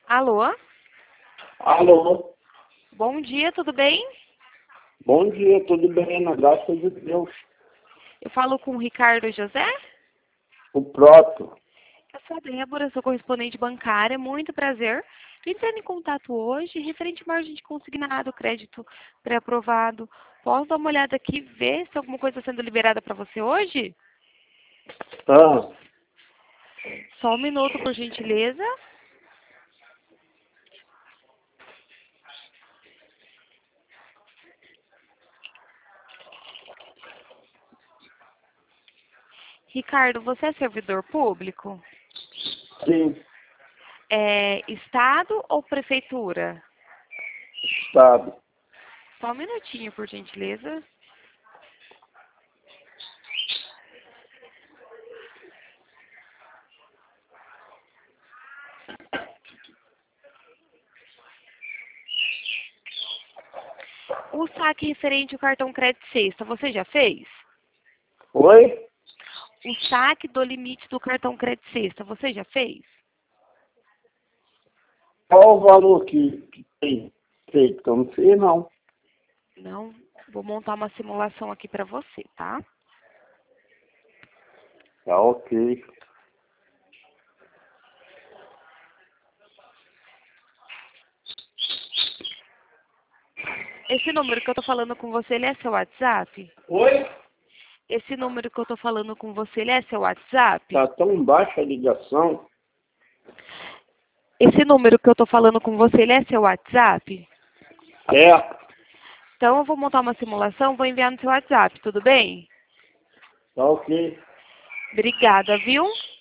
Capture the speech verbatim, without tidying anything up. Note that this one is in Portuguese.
Alô? Alô, Bom dia, tudo bem? bom dia, tudo bem, na graça de Deus. Eu falo com o Ricardo José? O próprio. Eu sou a Débora, sou correspondente bancária, muito prazer. Estou entrando em contato hoje, referente à margem de consignado, crédito pré-aprovado. Posso dar uma olhada aqui e ver se alguma coisa está sendo liberada para você hoje? Ah, Só um minuto, por gentileza. Ricardo, você é servidor público? sim, É Estado ou Prefeitura? Estado. Só um minutinho, por gentileza. O saque referente ao cartão crédito sexta, você já fez? Oi? O saque do limite do cartão crédito sexta, você já fez? Qual o valor que, que tem feito? Eu não sei, não. Não, vou montar uma simulação aqui para você, tá? Tá ok. Esse número que eu tô falando com você, ele é seu WhatsApp? Oi? Esse número que eu tô falando com você, ele é seu WhatsApp? Tá tão baixa a ligação. Esse número que eu tô falando com você, ele é seu WhatsApp? É, Então eu vou montar uma simulação, vou enviar no seu WhatsApp, tudo bem? tá ok. Obrigada, viu?